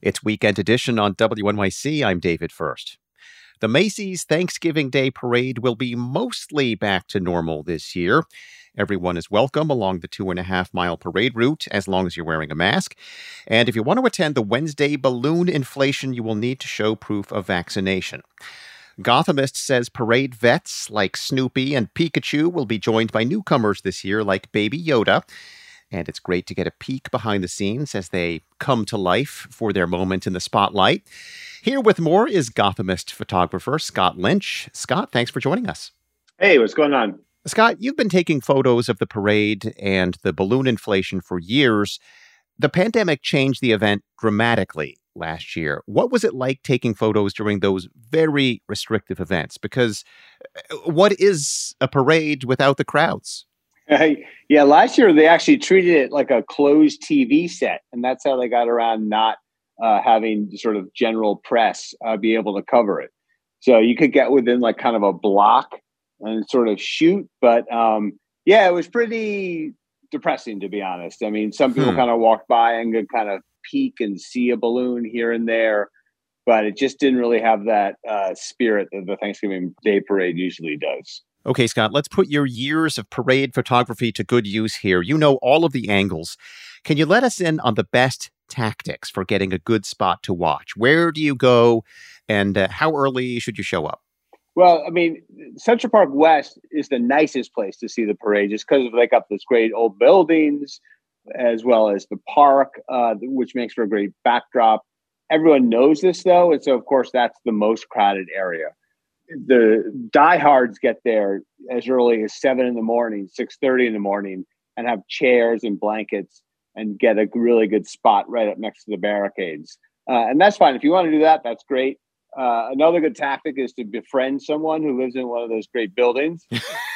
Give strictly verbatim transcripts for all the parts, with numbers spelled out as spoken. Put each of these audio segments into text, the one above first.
It's Weekend Edition on W N Y C. I'm David First. The Macy's Thanksgiving Day Parade will be mostly back to normal this year. Everyone is welcome along the two and a half mile parade route as long as you're wearing a mask. And if you want to attend the Wednesday balloon inflation, you will need to show proof of vaccination. Gothamist says parade vets like Snoopy and Pikachu will be joined by newcomers this year like Baby Yoda. And it's great to get a peek behind the scenes as they come to life for their moment in the spotlight. Here with more is Gothamist photographer Scott Lynch. Scott, thanks for joining us. Hey, what's going on? Scott, you've been taking photos of the parade and the balloon inflation for years. The pandemic changed the event dramatically last year. What was it like taking photos during those very restrictive events? Because what is a parade without the crowds? Yeah, last year they actually treated it like a closed T V set, and that's how they got around not uh, having sort of general press uh, be able to cover it. So you could get within like kind of a block and sort of shoot, but um, yeah, it was pretty depressing, to be honest. I mean, some people hmm. kind of walked by and could kind of peek and see a balloon here and there, but it just didn't really have that uh, spirit that the Thanksgiving Day Parade usually does. Okay, Scott, let's put your years of parade photography to good use here. You know all of the angles. Can you let us in on the best tactics for getting a good spot to watch? Where do you go, and uh, how early should you show up? Well, I mean, Central Park West is the nicest place to see the parade just because they got this great old buildings as well as the park, uh, which makes for a great backdrop. Everyone knows this, though, and so, of course, that's the most crowded area. The diehards get there as early as seven in the morning, six thirty in the morning, and have chairs and blankets and get a really good spot right up next to the barricades. Uh, and that's fine. If you want to do that, that's great. Uh, another good tactic is to befriend someone who lives in one of those great buildings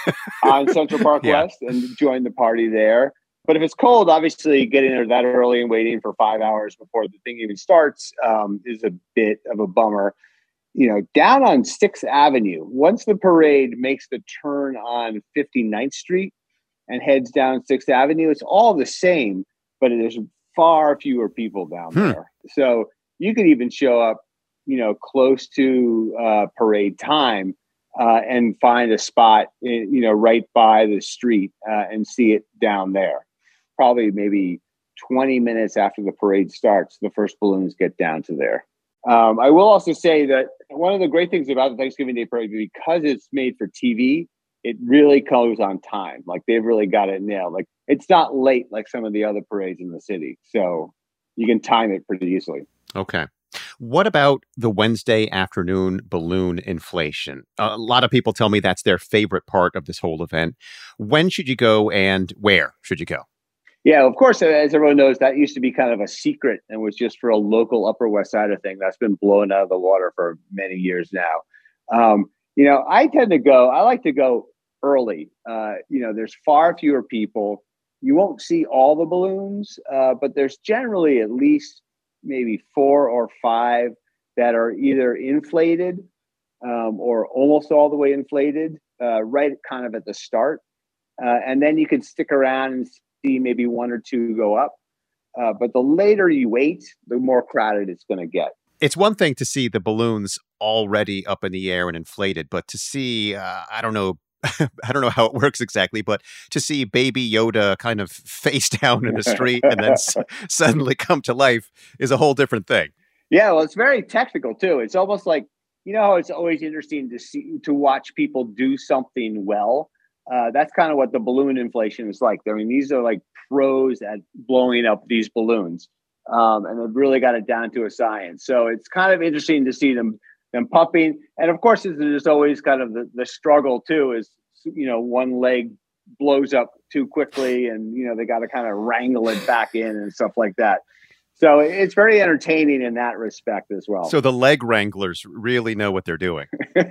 on Central Park yeah. West and join the party there. But if it's cold, obviously getting there that early and waiting for five hours before the thing even starts um, is a bit of a bummer. You know, down on sixth Avenue, once the parade makes the turn on fifty-ninth Street and heads down sixth Avenue, it's all the same, but there's far fewer people down hmm. there. So you could even show up, you know, close to uh, parade time uh, and find a spot, in, you know, right by the street uh, and see it down there. Probably maybe twenty minutes after the parade starts, the first balloons get down to there. Um, I will also say that one of the great things about the Thanksgiving Day Parade, because it's made for T V, it really goes on time. Like they've really got it nailed. Like it's not late like some of the other parades in the city. So you can time it pretty easily. Okay. What about the Wednesday afternoon balloon inflation? A lot of people tell me that's their favorite part of this whole event. When should you go and where should you go? Yeah, of course, as everyone knows, that used to be kind of a secret and was just for a local Upper West Sider thing. That's been blown out of the water for many years now. Um, you know, I tend to go, I like to go early. Uh, you know, there's far fewer people. You won't see all the balloons, uh, but there's generally at least maybe four or five that are either inflated um, or almost all the way inflated, uh, right kind of at the start. Uh, and then you can stick around and see maybe one or two go up. Uh, but the later you wait, the more crowded it's going to get. It's one thing to see the balloons already up in the air and inflated, but to see, uh, I don't know, I don't know how it works exactly, but to see Baby Yoda kind of face down in the street and then s- suddenly come to life is a whole different thing. Yeah, well, it's very technical too. It's almost like, you know, it's always interesting to see, to watch people do something well. Uh, that's kind of what the balloon inflation is like. I mean, these are like pros at blowing up these balloons, um, and they've really got it down to a science. So it's kind of interesting to see them them pumping. And of course, there's always kind of the, the struggle too. Is you know, one leg blows up too quickly, and you know they got to kind of wrangle it back in and stuff like that. So it's very entertaining in that respect as well. So the leg wranglers really know what they're doing.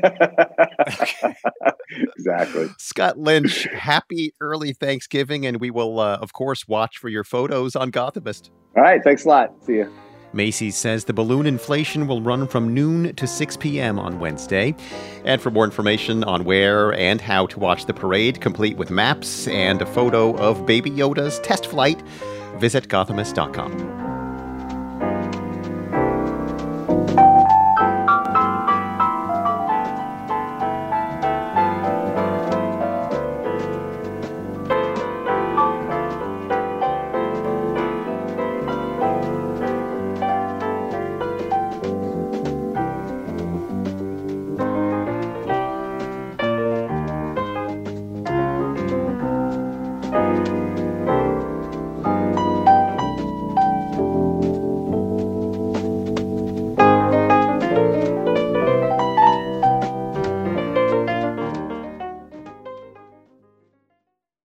Exactly. Scott Lynch, happy early Thanksgiving, and we will, uh, of course, watch for your photos on Gothamist. All right. Thanks a lot. See you. Macy's says the balloon inflation will run from noon to six p.m. on Wednesday. And for more information on where and how to watch the parade, complete with maps and a photo of Baby Yoda's test flight, visit Gothamist dot com.